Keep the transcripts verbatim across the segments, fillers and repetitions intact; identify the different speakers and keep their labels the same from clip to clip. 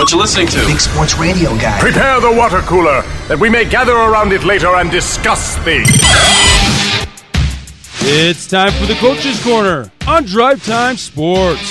Speaker 1: what you're listening to.
Speaker 2: Big Sports Radio Guy.
Speaker 3: Prepare the water cooler, that we may gather around it later and discuss things.
Speaker 4: It's time for the Coach's Corner on Drive Time Sports.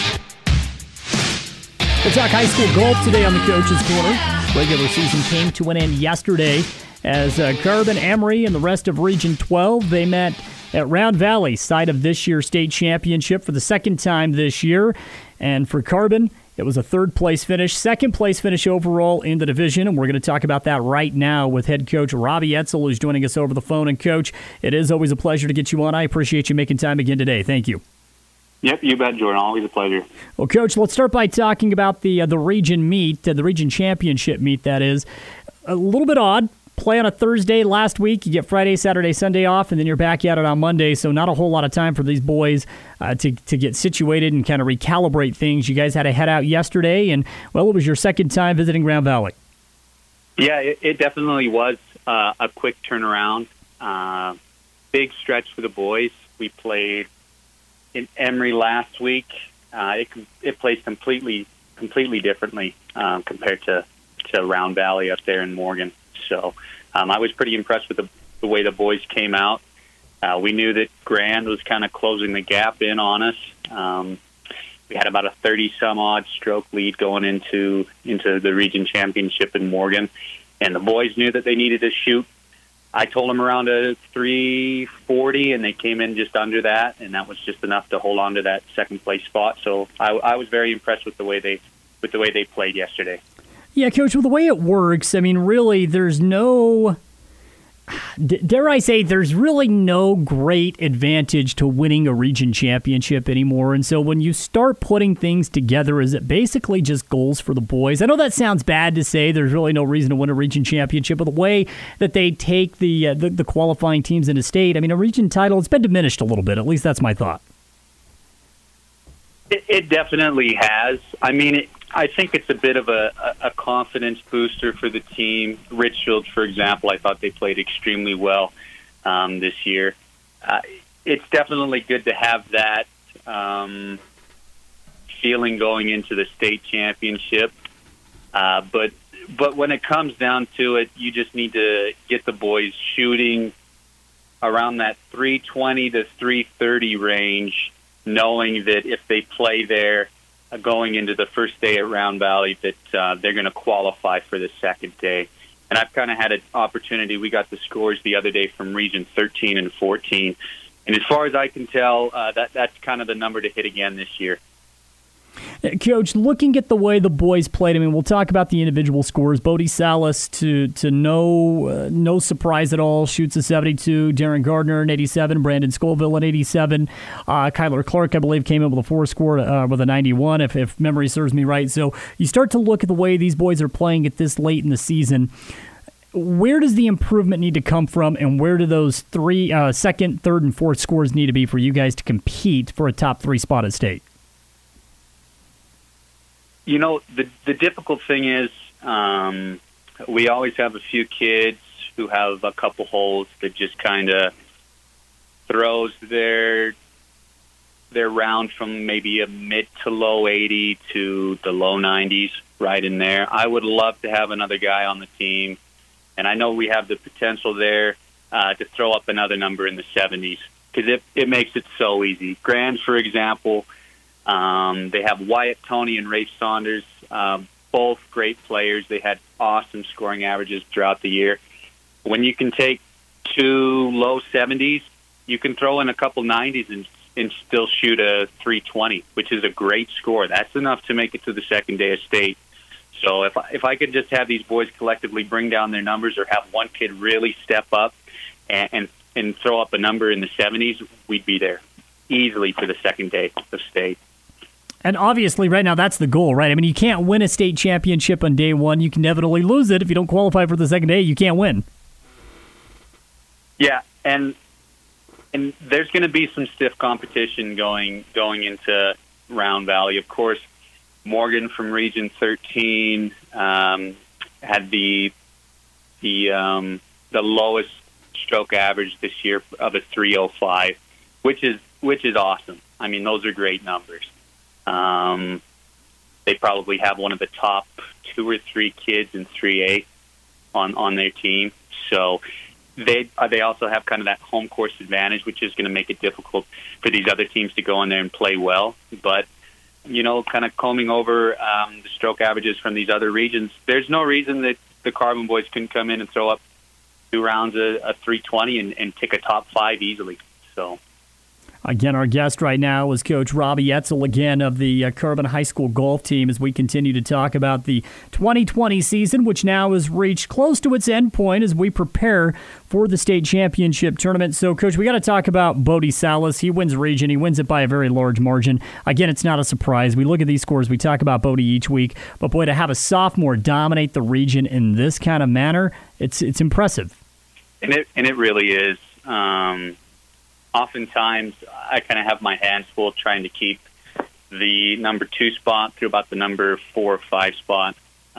Speaker 5: We'll talk high school golf today on the Coach's Corner. Regular season came to an end yesterday as uh, Carbon, Emory, and the rest of Region twelve, they met at Round Valley, site of this year's state championship for the second time this year. And for Carbon, it was a third-place finish, second-place finish overall in the division, and we're going to talk about that right now with head coach Robbie Etzel, who's joining us over the phone. And, Coach, it is always a pleasure to get you on. I appreciate you making time again today. Thank you.
Speaker 6: Yep, you bet, Jordan. Always a pleasure.
Speaker 5: Well, Coach, let's start by talking about the uh, the region meet, uh, the region championship meet, that is. A little bit odd. Play on a Thursday last week. You get Friday, Saturday, Sunday off, and then you're back at it on Monday, so not a whole lot of time for these boys uh, to, to get situated and kind of recalibrate things. You guys had to head out yesterday, and, well, it was your second time visiting Round Valley.
Speaker 6: Yeah, it, it definitely was uh, a quick turnaround. Uh, big stretch for the boys. We played in Emory last week. Uh, it, it plays completely completely differently um, compared to, to Round Valley up there in Morgan. So um, I was pretty impressed with the, the way the boys came out. Uh, we knew that Grand was kind of closing the gap in on us. Um, we had about a thirty-some-odd stroke lead going into into the region championship in Morgan, and the boys knew that they needed to shoot. I told them around a three forty, and they came in just under that, and that was just enough to hold on to that second-place spot. So I, I was very impressed with the way they with the way they played yesterday.
Speaker 5: Yeah, Coach, well, the way it works, I mean, really, there's no, dare I say, there's really no great advantage to winning a region championship anymore. And so when you start putting things together, is it basically just goals for the boys? I know that sounds bad to say. There's really no reason to win a region championship, but the way that they take the, uh, the, the qualifying teams into state, I mean, a region title, it's been diminished a little bit. At least that's my thought.
Speaker 6: It, it definitely has. I mean, it, I think it's a bit of a, a confidence booster for the team. Richfield, for example, I thought they played extremely well um, this year. Uh, it's definitely good to have that um, feeling going into the state championship. Uh, but but when it comes down to it, you just need to get the boys shooting around that three twenty to three thirty range, knowing that if they play there uh, going into the first day at Round Valley, that uh, they're going to qualify for the second day. And I've kind of had an opportunity. We got the scores the other day from Region thirteen and fourteen. And as far as I can tell, uh, that that's kind of the number to hit again this year.
Speaker 5: Coach, looking at the way the boys played, I mean, we'll talk about the individual scores. Bodie Salas, to to no uh, no surprise at all, shoots a seventy-two. Darren Gardner, an eighty-seven. Brandon Scoville, an eighty-seven. Uh, Kyler Clark, I believe, came in with a four score uh, with a ninety-one, if, if memory serves me right. So you start to look at the way these boys are playing at this late in the season. Where does the improvement need to come from, and where do those three, uh, second, third, and fourth scores need to be for you guys to compete for a top three spot at state?
Speaker 6: You know, the the difficult thing is um, we always have a few kids who have a couple holes that just kind of throws their their round from maybe a mid to low eighty to the low nineties, right in there. I would love to have another guy on the team, and I know we have the potential there uh, to throw up another number in the seventies, because it, it makes it so easy. Grand, for example, Um, they have Wyatt Tony and Rafe Saunders, um, both great players. They had awesome scoring averages throughout the year. When you can take two low seventies, you can throw in a couple nineties and, and still shoot a three twenty, which is a great score. That's enough to make it to the second day of state. So if I, if I could just have these boys collectively bring down their numbers, or have one kid really step up and, and, and throw up a number in the seventies, we'd be there easily for the second day of state.
Speaker 5: And obviously, right now, that's the goal, right? I mean, you can't win a state championship on day one. You can inevitably lose it. If you don't qualify for the second day, you can't win.
Speaker 6: Yeah, and and there's going to be some stiff competition going going into Round Valley. Of course, Morgan from Region thirteen um, had the the um, the lowest stroke average this year of a three oh five, which is which is awesome. I mean, those are great numbers. Um, they probably have one of the top two or three kids in three A on, on their team. So they uh, they also have kind of that home course advantage, which is going to make it difficult for these other teams to go in there and play well. But, you know, kind of combing over um, the stroke averages from these other regions, there's no reason that the Carbon boys couldn't come in and throw up two rounds of, of three twenty and, and tick a top five easily. So.
Speaker 5: Again, our guest right now is Coach Robbie Etzel, again, of the uh, Carbon High School golf team, as we continue to talk about the twenty twenty season, which now has reached close to its end point as we prepare for the state championship tournament. So, Coach, we got to talk about Bodie Salas. He wins region. He wins it by a very large margin. Again, it's not a surprise. We look at these scores. We talk about Bodie each week. But, boy, to have a sophomore dominate the region in this kind of manner, it's it's impressive.
Speaker 6: And it, and it really is. Um Oftentimes, I kind of have my hands full trying to keep the number two spot through about the number four or five spot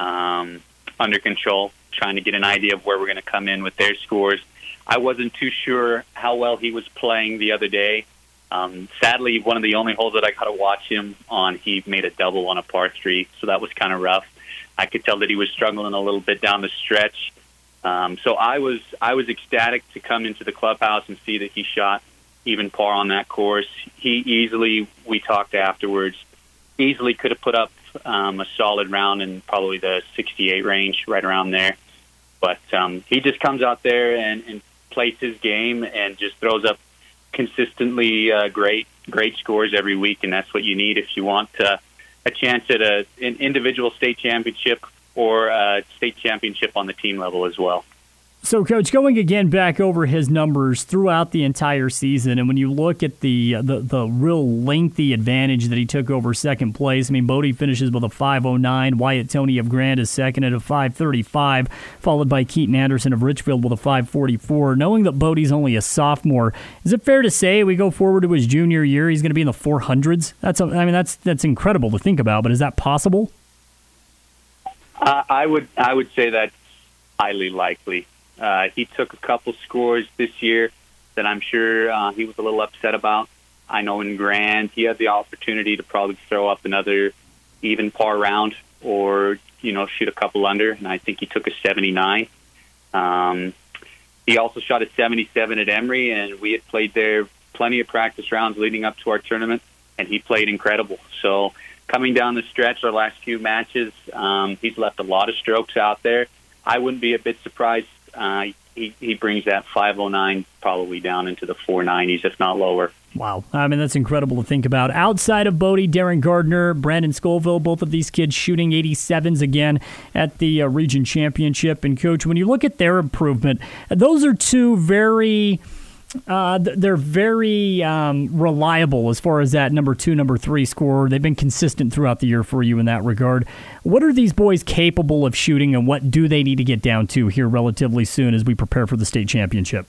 Speaker 6: um, under control, trying to get an idea of where we're going to come in with their scores. I wasn't too sure how well he was playing the other day. Um, sadly, one of the only holes that I got to watch him on, he made a double on a par three, so that was kind of rough. I could tell that he was struggling a little bit down the stretch. Um, so I was I was ecstatic to come into the clubhouse and see that he shot even par on that course. He easily, we talked afterwards, easily could have put up um, a solid round in probably the sixty-eight range, right around there. But um, he just comes out there and, and plays his game and just throws up consistently uh, great great scores every week, and that's what you need if you want uh, a chance at a, an individual state championship or a state championship on the team level as well.
Speaker 5: So, Coach, going again back over his numbers throughout the entire season, and when you look at the the, the real lengthy advantage that he took over second place, I mean, Bodie finishes with a five oh nine, Wyatt Tony of Grand is second at a five thirty-five, followed by Keaton Anderson of Richfield with a five forty-four. Knowing that Bodie's only a sophomore, is it fair to say we go forward to his junior year, he's going to be in the four hundreds? That's, a, I mean, that's that's incredible to think about, but is that possible?
Speaker 6: Uh, I would I would say that's highly likely. Uh, he took a couple scores this year that I'm sure uh, he was a little upset about. I know in Grand he had the opportunity to probably throw up another even par round or, you know, shoot a couple under, and I think he took a seventy-nine. Um, he also shot a seventy-seven at Emory, and we had played there plenty of practice rounds leading up to our tournament, and he played incredible. So coming down the stretch, our last few matches, um, he's left a lot of strokes out there. I wouldn't be a bit surprised. Uh, he, he brings that five oh nine probably down into the four nineties, if not lower.
Speaker 5: Wow. I mean, that's incredible to think about. Outside of Bodie, Darren Gardner, Brandon Scoville, both of these kids shooting eighty-sevens again at the uh, region championship. And, Coach, when you look at their improvement, those are two very... Uh, they're very um, reliable as far as that number two, number three scorer. They've been consistent throughout the year for you in that regard. What are these boys capable of shooting, and what do they need to get down to here relatively soon as we prepare for the state championship?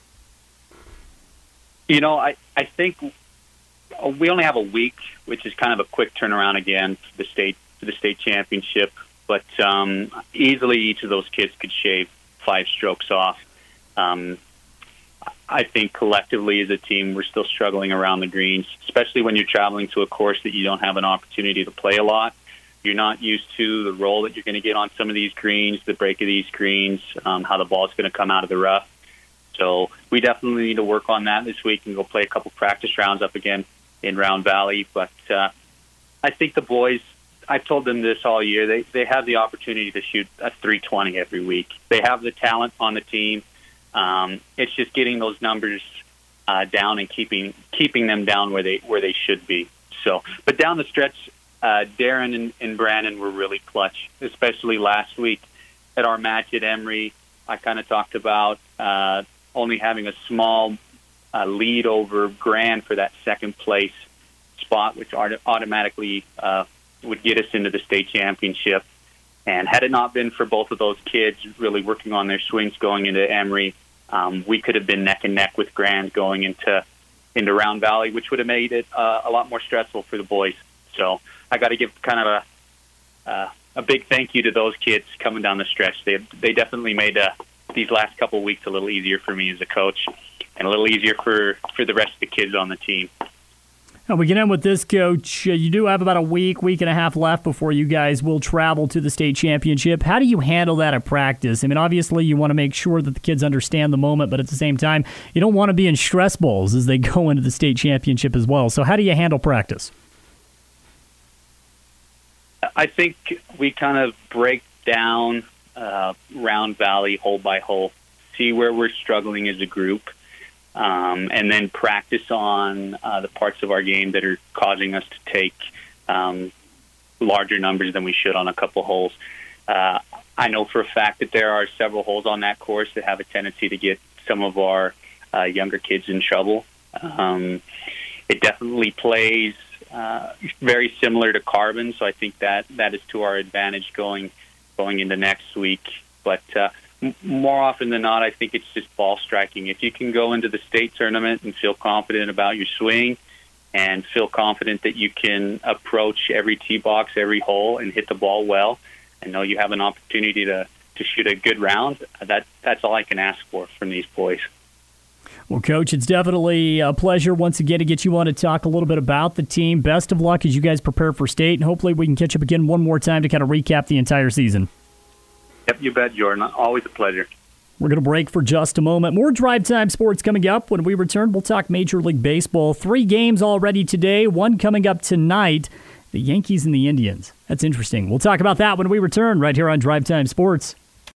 Speaker 6: You know, I, I think we only have a week, which is kind of a quick turnaround again for the state for the state championship. But um, easily each of those kids could shave five strokes off. Um, I think collectively as a team, we're still struggling around the greens, especially when you're traveling to a course that you don't have an opportunity to play a lot. You're not used to the roll that you're going to get on some of these greens, the break of these greens, um, how the ball's going to come out of the rough. So we definitely need to work on that this week and go play a couple practice rounds up again in Round Valley. But uh, I think the boys, I've told them this all year, they, they have the opportunity to shoot a three twenty every week. They have the talent on the team. Um, it's just getting those numbers uh, down and keeping keeping them down where they where they should be. So, but down the stretch, uh, Darren and, and Brandon were really clutch, especially last week at our match at Emory. I kind of talked about uh, only having a small uh, lead over Grand for that second place spot, which auto- automatically uh, would get us into the state championship. And had it not been for both of those kids really working on their swings going into Emory, um, we could have been neck and neck with Grand going into into Round Valley, which would have made it uh, a lot more stressful for the boys. So I got to give kind of a uh, a big thank you to those kids coming down the stretch. They they definitely made uh, these last couple of weeks a little easier for me as a coach, and a little easier for, for the rest of the kids on the team.
Speaker 5: And we can end with this, Coach. Uh, you do have about a week, week and a half left before you guys will travel to the state championship. How do you handle that at practice? I mean, obviously you want to make sure that the kids understand the moment, but at the same time, you don't want to be in stress balls as they go into the state championship as well. So how do you handle practice?
Speaker 6: I think we kind of break down uh, Round Valley hole by hole, see where we're struggling as a group, Um, and then practice on uh, the parts of our game that are causing us to take um, larger numbers than we should on a couple holes. Uh, I know for a fact that there are several holes on that course that have a tendency to get some of our uh, younger kids in trouble. Um, it definitely plays uh, very similar to Carbon, so I think that that is to our advantage going going into next week. But uh, more often than not, I think it's just ball striking. If you can go into the state tournament and feel confident about your swing and feel confident that you can approach every tee box, every hole, and hit the ball well, and know you have an opportunity to, to shoot a good round, that that's all I can ask for from these boys.
Speaker 5: Well, Coach, it's definitely a pleasure once again to get you on to talk a little bit about the team. Best of luck as you guys prepare for state, and hopefully we can catch up again one more time to kind of recap the entire season.
Speaker 6: Yep, you bet, Jordan. Always a pleasure.
Speaker 5: We're going to break for just a moment. More Drive Time Sports coming up. When we return, we'll talk Major League Baseball. Three games already today, one coming up tonight, the Yankees and the Indians. That's interesting. We'll talk about that when we return right here on Drive Time Sports.